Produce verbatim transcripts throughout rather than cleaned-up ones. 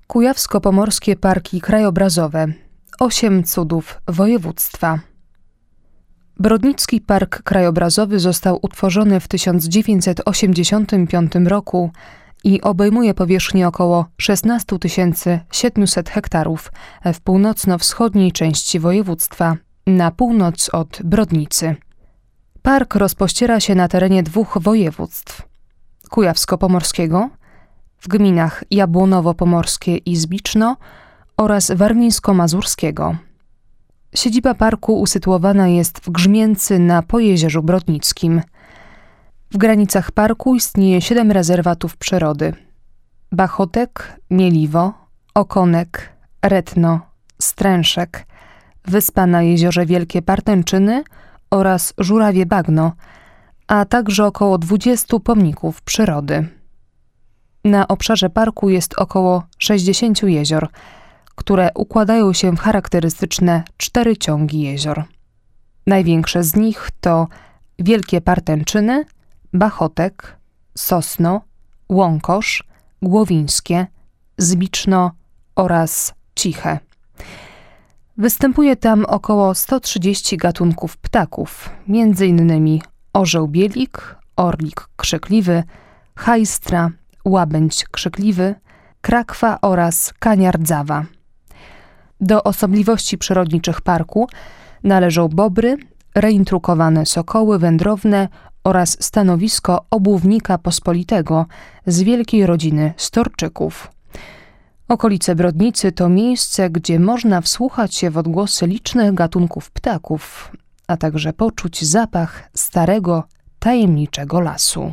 Kujawsko-Pomorskie Parki Krajobrazowe. Osiem cudów województwa. Brodnicki Park Krajobrazowy został utworzony w tysiąc dziewięćset osiemdziesiątym piątym roku i obejmuje powierzchnię około szesnaście tysięcy siedemset hektarów w północno-wschodniej części województwa, na północ od Brodnicy. Park rozpościera się na terenie dwóch województw: kujawsko-pomorskiego, w gminach Jabłonowo-Pomorskie i Zbiczno, oraz warmińsko-mazurskiego. Siedziba parku usytuowana jest w Grzmięcy na Pojezierzu Brodnickim. W granicach parku istnieje siedem rezerwatów przyrody: Bachotek, Mieliwo, Okonek, Retno, Stręszek, Wyspa na jeziorze Wielkie Partęczyny oraz Żurawie Bagno, a także około dwudziestu pomników przyrody. Na obszarze parku jest około sześćdziesięciu jezior, które układają się w charakterystyczne cztery ciągi jezior. Największe z nich to Wielkie Partęczyny, Bachotek, Sosno, Łąkosz, Głowińskie, Zbiczno oraz Ciche. Występuje tam około sto trzydzieści gatunków ptaków, między innymi orzeł bielik, orlik krzykliwy, hajstra, łabędź krzykliwy, krakwa oraz kania rdzawa. Do osobliwości przyrodniczych parku należą bobry, reintrukowane sokoły wędrowne oraz stanowisko obuwnika pospolitego z wielkiej rodziny storczyków. Okolice Brodnicy to miejsce, gdzie można wsłuchać się w odgłosy licznych gatunków ptaków, a także poczuć zapach starego, tajemniczego lasu.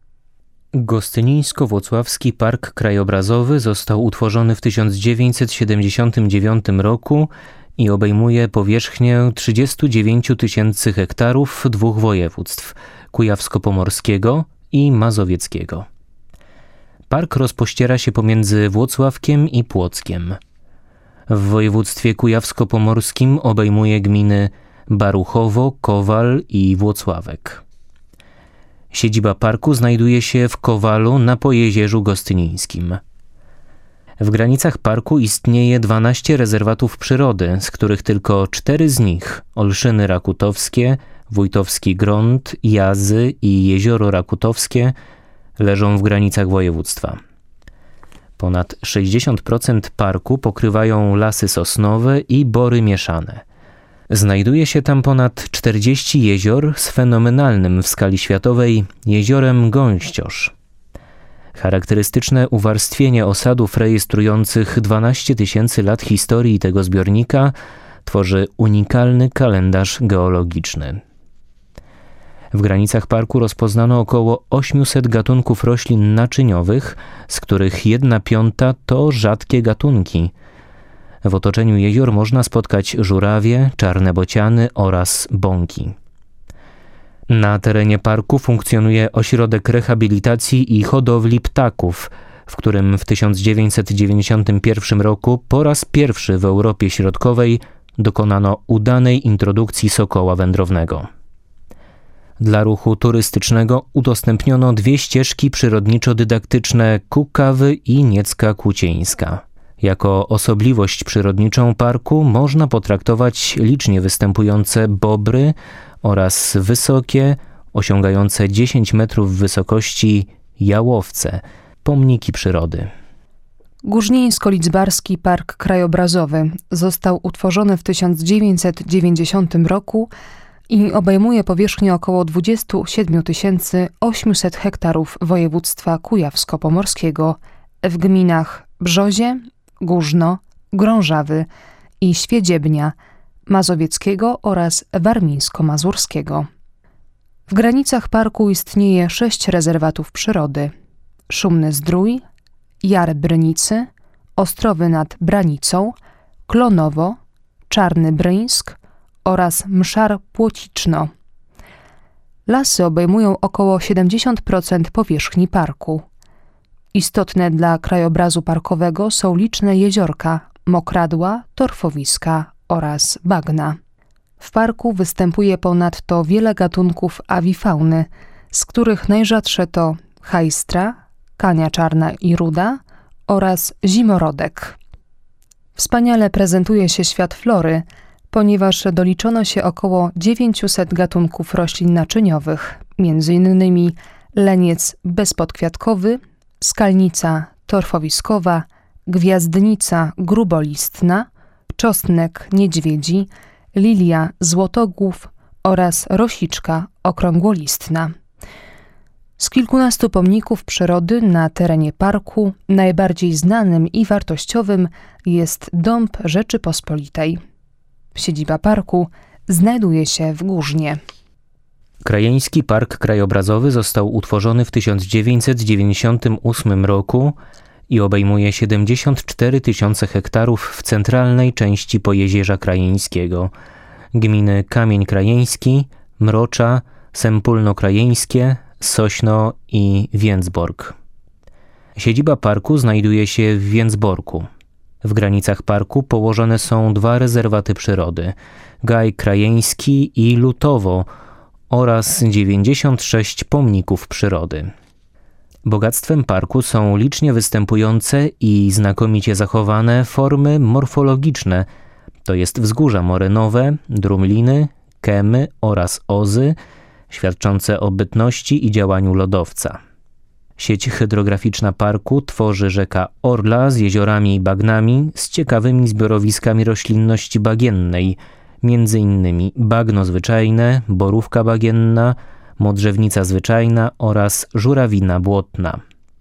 Gostynińsko-Włocławski Park Krajobrazowy został utworzony w tysiąc dziewięćset siedemdziesiątym dziewiątym roku i obejmuje powierzchnię trzydzieści dziewięć tysięcy hektarów dwóch województw: kujawsko-pomorskiego i mazowieckiego. Park rozpościera się pomiędzy Włocławkiem i Płockiem. W województwie kujawsko-pomorskim obejmuje gminy Baruchowo, Kowal i Włocławek. Siedziba parku znajduje się w Kowalu na Pojezierzu Gostynińskim. W granicach parku istnieje dwanaście rezerwatów przyrody, z których tylko cztery z nich, Olszyny Rakutowskie, Wójtowski Grąd, Jazy i Jezioro Rakutowskie, leżą w granicach województwa. Ponad sześćdziesiąt procent parku pokrywają lasy sosnowe i bory mieszane. Znajduje się tam ponad czterdzieści jezior z fenomenalnym w skali światowej jeziorem Gąściosz. Charakterystyczne uwarstwienie osadów rejestrujących dwanaście tysięcy lat historii tego zbiornika tworzy unikalny kalendarz geologiczny. W granicach parku rozpoznano około osiemset gatunków roślin naczyniowych, z których jedna piąta to rzadkie gatunki. W otoczeniu jezior można spotkać żurawie, czarne bociany oraz bąki. Na terenie parku funkcjonuje ośrodek rehabilitacji i hodowli ptaków, w którym w tysiąc dziewięćset dziewięćdziesiątym pierwszym roku po raz pierwszy w Europie Środkowej dokonano udanej introdukcji sokoła wędrownego. Dla ruchu turystycznego udostępniono dwie ścieżki przyrodniczo-dydaktyczne Kukawy i Niecka Kłucieńska. Jako osobliwość przyrodniczą parku można potraktować licznie występujące bobry oraz wysokie, osiągające dziesięć metrów wysokości jałowce, pomniki przyrody. Górznieńsko-Lidzbarski Park Krajobrazowy został utworzony w tysiąc dziewięćset dziewięćdziesiątym roku i obejmuje powierzchnię około dwadzieścia siedem tysięcy osiemset hektarów województwa kujawsko-pomorskiego w gminach Brzozie, Górzno, Grążawy i Świedziebnia, mazowieckiego oraz warmińsko-mazurskiego. W granicach parku istnieje sześć rezerwatów przyrody: Szumny Zdrój, Jar Brynicy, Ostrowy nad Branicą, Klonowo, Czarny Bryńsk oraz Mszar Płociczno. Lasy obejmują około siedemdziesiąt procent powierzchni parku. Istotne dla krajobrazu parkowego są liczne jeziorka, mokradła, torfowiska oraz bagna. W parku występuje ponadto wiele gatunków awifauny, z których najrzadsze to hajstra, kania czarna i ruda oraz zimorodek. Wspaniale prezentuje się świat flory, ponieważ doliczono się około dziewięćset gatunków roślin naczyniowych, między innymi leniec bezpodkwiatkowy, skalnica torfowiskowa, gwiazdnica grubolistna, czosnek niedźwiedzi, lilia złotogłów oraz rosiczka okrągłolistna. Z kilkunastu pomników przyrody na terenie parku najbardziej znanym i wartościowym jest Dąb Rzeczypospolitej. Siedziba parku znajduje się w Górznie. Krajeński Park Krajobrazowy został utworzony w tysiąc dziewięćset dziewięćdziesiątym ósmym roku i obejmuje siedemdziesiąt cztery tysiące hektarów w centralnej części Pojezierza Krajeńskiego. Gminy Kamień Krajeński, Mrocza, Sępólno Krajeńskie, Sośno i Więcbork. Siedziba parku znajduje się w Więcborku. W granicach parku położone są dwa rezerwaty przyrody – Gaj Krajeński i Lutowo oraz dziewięćdziesiąt sześć pomników przyrody. Bogactwem parku są licznie występujące i znakomicie zachowane formy morfologiczne, to jest wzgórza morynowe, drumliny, kemy oraz ozy, świadczące o bytności i działaniu lodowca. Sieć hydrograficzna parku tworzy rzeka Orla z jeziorami i bagnami z ciekawymi zbiorowiskami roślinności bagiennej, między innymi bagno zwyczajne, borówka bagienna, modrzewnica zwyczajna oraz żurawina błotna.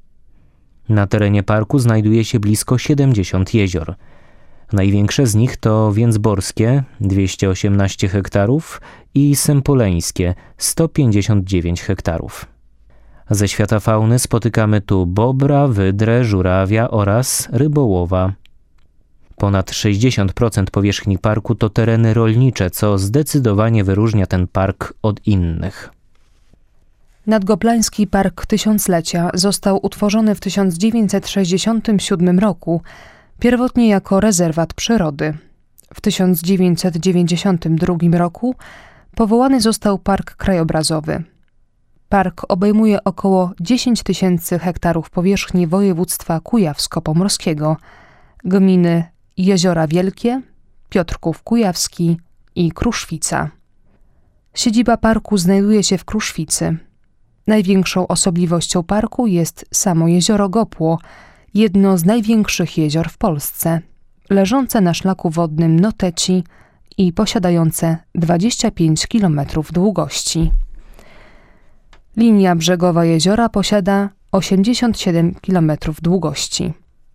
Na terenie parku znajduje się blisko siedemdziesiąt jezior. Największe z nich to Więcborskie dwieście osiemnaście hektarów i Sępoleńskie sto pięćdziesiąt dziewięć hektarów. Ze świata fauny spotykamy tu bobra, wydrę, żurawia oraz rybołowa. Ponad sześćdziesiąt procent powierzchni parku to tereny rolnicze, co zdecydowanie wyróżnia ten park od innych. Nadgoplański Park Tysiąclecia został utworzony w tysiąc dziewięćset sześćdziesiątym siódmym roku, pierwotnie jako rezerwat przyrody. W tysiąc dziewięćset dziewięćdziesiątym drugim roku powołany został Park Krajobrazowy. Park obejmuje około dziesięć tysięcy hektarów powierzchni województwa kujawsko-pomorskiego, gminy Jeziora Wielkie, Piotrków Kujawski i Kruszwica. Siedziba parku znajduje się w Kruszwicy. Największą osobliwością parku jest samo jezioro Gopło, jedno z największych jezior w Polsce, leżące na szlaku wodnym Noteci i posiadające dwadzieścia pięć kilometrów długości. Linia brzegowa jeziora posiada osiemdziesiąt siedem kilometrów długości.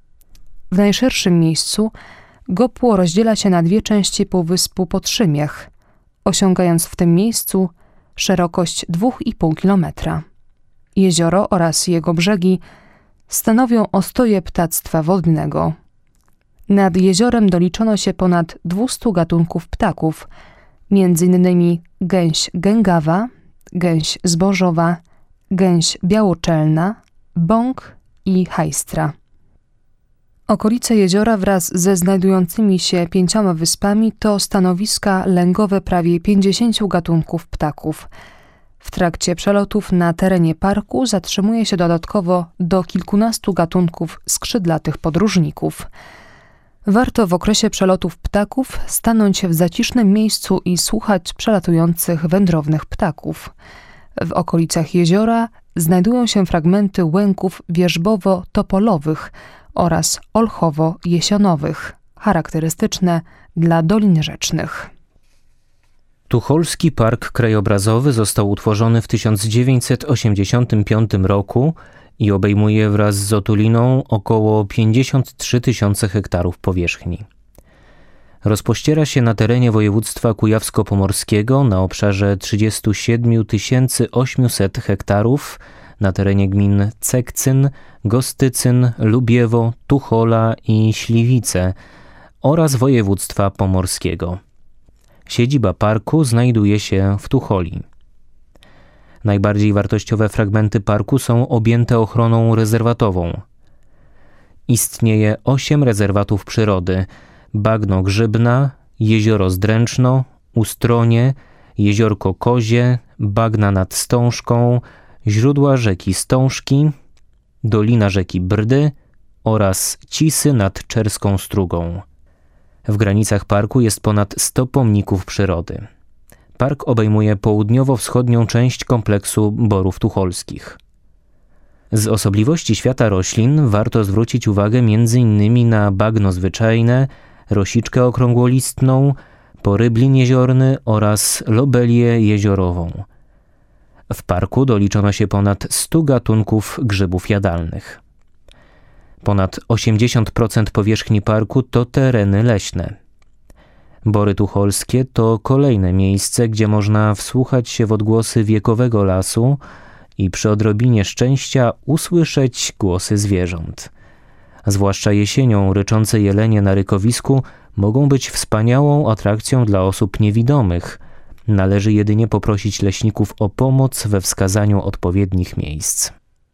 W najszerszym miejscu Gopło rozdziela się na dwie części półwyspu Podszymieх, osiągając w tym miejscu szerokość dwa i pół kilometra. Jezioro oraz jego brzegi stanowią ostoje ptactwa wodnego. Nad jeziorem doliczono się ponad dwustu gatunków ptaków, między innymi gęś gęgawa, gęś zbożowa, gęś białoczelna, bąk i hajstra. Okolice jeziora wraz ze znajdującymi się pięcioma wyspami to stanowiska lęgowe prawie pięćdziesięciu gatunków ptaków. W trakcie przelotów na terenie parku zatrzymuje się dodatkowo do kilkunastu gatunków skrzydlatych podróżników. Warto w okresie przelotów ptaków stanąć w zacisznym miejscu i słuchać przelatujących wędrownych ptaków. W okolicach jeziora znajdują się fragmenty łęków wierzbowo-topolowych oraz olchowo-jesionowych, charakterystyczne dla dolin rzecznych. Tucholski Park Krajobrazowy został utworzony w tysiąc dziewięćset osiemdziesiątym piątym roku i obejmuje wraz z Otuliną około pięćdziesiąt trzy tysiące hektarów powierzchni. Rozpościera się na terenie województwa kujawsko-pomorskiego na obszarze trzydzieści siedem tysięcy osiemset hektarów, na terenie gmin Cekcyn, Gostycyn, Lubiewo, Tuchola i Śliwice oraz województwa pomorskiego. Siedziba parku znajduje się w Tucholi. Najbardziej wartościowe fragmenty parku są objęte ochroną rezerwatową. Istnieje osiem rezerwatów przyrody: Bagno Grzybna, Jezioro Zdręczno, Ustronie, Jeziorko Kozie, Bagna nad Stążką, źródła rzeki Stążki, Dolina rzeki Brdy oraz Cisy nad Czerską Strugą. W granicach parku jest ponad sto pomników przyrody. Park obejmuje południowo-wschodnią część kompleksu Borów Tucholskich. Z osobliwości świata roślin warto zwrócić uwagę między innymi na bagno zwyczajne, rosiczkę okrągłolistną, poryblin jeziorny oraz lobelię jeziorową. W parku doliczono się ponad stu gatunków grzybów jadalnych. Ponad osiemdziesiąt procent powierzchni parku to tereny leśne. Bory Tucholskie to kolejne miejsce, gdzie można wsłuchać się w odgłosy wiekowego lasu i przy odrobinie szczęścia usłyszeć głosy zwierząt. Zwłaszcza jesienią ryczące jelenie na rykowisku mogą być wspaniałą atrakcją dla osób niewidomych. Należy jedynie poprosić leśników o pomoc we wskazaniu odpowiednich miejsc.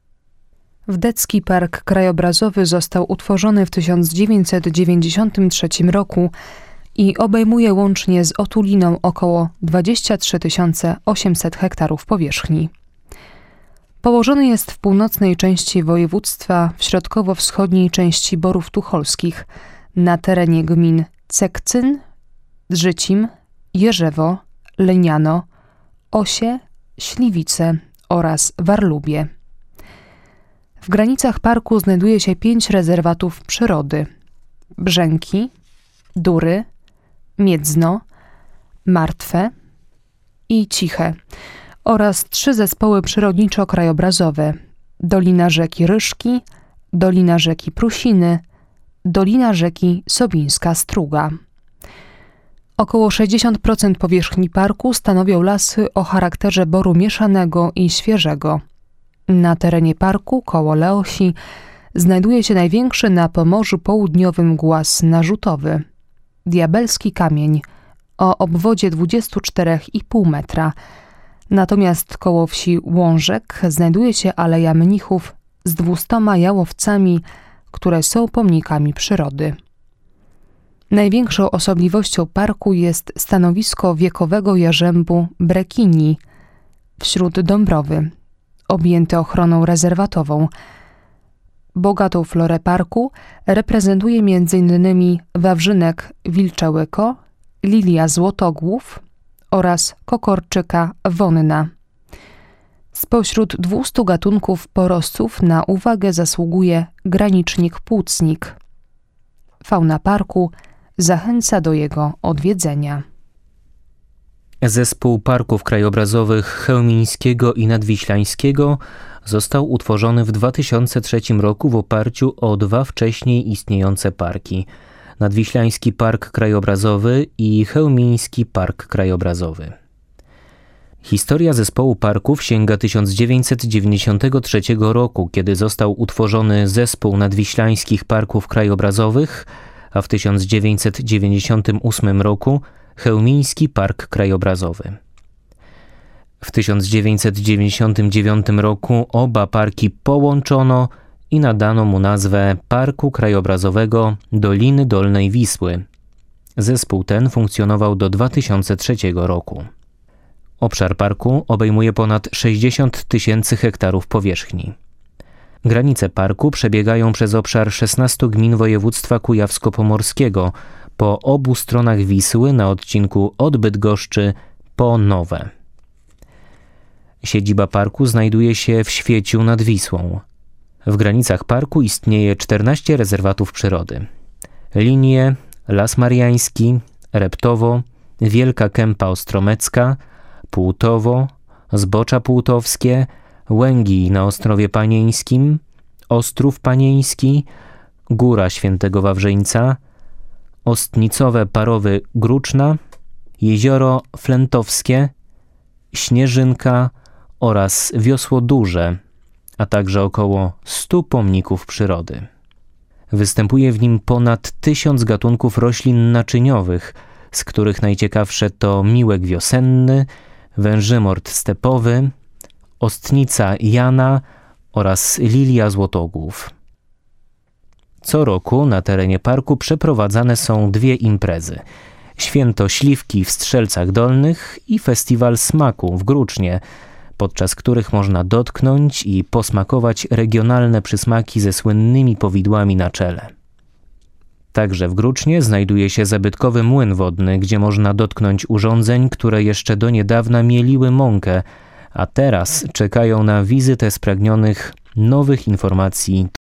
Wdecki Park Krajobrazowy został utworzony w tysiąc dziewięćset dziewięćdziesiątym trzecim roku i obejmuje łącznie z otuliną około dwadzieścia trzy tysiące osiemset hektarów powierzchni. Położony jest w północnej części województwa, w środkowo-wschodniej części Borów Tucholskich, na terenie gmin Cekcyn, Drzycim, Jerzewo, Leniano, Osie, Śliwice oraz Warlubie. W granicach parku znajduje się pięć rezerwatów przyrody: Brzęki, Dury, Miedzno, Martwe i Ciche oraz trzy zespoły przyrodniczo-krajobrazowe: Dolina rzeki Ryszki, Dolina rzeki Prusiny, Dolina rzeki Sobińska Struga. Około sześćdziesiąt procent powierzchni parku stanowią lasy o charakterze boru mieszanego i świeżego. Na terenie parku koło Leosi znajduje się największy na Pomorzu Południowym głaz narzutowy – Diabelski Kamień o obwodzie dwudziestu czterech i pół metra. Natomiast koło wsi Łążek znajduje się Aleja Mnichów z dwustoma jałowcami, które są pomnikami przyrody. Największą osobliwością parku jest stanowisko wiekowego jarzębu Brekini wśród Dąbrowy, objęty ochroną rezerwatową. Bogatą florę parku reprezentuje między innymi wawrzynek wilczełyko, lilia złotogłów oraz kokorczyka wonna. Spośród dwustu gatunków porostów na uwagę zasługuje granicznik płucnik. Fauna parku zachęca do jego odwiedzenia. Zespół Parków Krajobrazowych Chełmińskiego i Nadwiślańskiego został utworzony w dwa tysiące trzecim roku w oparciu o dwa wcześniej istniejące parki: Nadwiślański Park Krajobrazowy i Chełmiński Park Krajobrazowy. Historia zespołu parków sięga tysiąc dziewięćset dziewięćdziesiątego trzeciego roku, kiedy został utworzony Zespół Nadwiślańskich Parków Krajobrazowych, a w tysiąc dziewięćset dziewięćdziesiątym ósmym roku Chełmiński Park Krajobrazowy. W tysiąc dziewięćset dziewięćdziesiątym dziewiątym roku oba parki połączono i nadano mu nazwę Parku Krajobrazowego Doliny Dolnej Wisły. Zespół ten funkcjonował do dwa tysiące trzeciego roku. Obszar parku obejmuje ponad sześćdziesiąt tysięcy hektarów powierzchni. Granice parku przebiegają przez obszar szesnastu gmin województwa kujawsko-pomorskiego po obu stronach Wisły na odcinku od Bydgoszczy po Nowe. Siedziba parku znajduje się w Świeciu nad Wisłą. W granicach parku istnieje czternaście rezerwatów przyrody: Linie, Las Mariański, Reptowo, Wielka Kępa Ostromecka, Płutowo, Zbocza Płutowskie, Łęgi na Ostrowie Panieńskim, Ostrów Panieński, Góra Świętego Wawrzyńca, Ostnicowe Parowy Gruczna, Jezioro Flętowskie, Śnieżynka oraz Wiosło Duże, a także około stu pomników przyrody. Występuje w nim ponad tysiąc gatunków roślin naczyniowych, z których najciekawsze to miłek wiosenny, wężymort stepowy, ostnica Jana oraz lilia złotogłów. Co roku na terenie parku przeprowadzane są dwie imprezy: Święto Śliwki w Strzelcach Dolnych i Festiwal Smaku w Grucznie, podczas których można dotknąć i posmakować regionalne przysmaki ze słynnymi powidłami na czele. Także w Grucznie znajduje się zabytkowy młyn wodny, gdzie można dotknąć urządzeń, które jeszcze do niedawna mieliły mąkę, a teraz czekają na wizytę spragnionych nowych informacji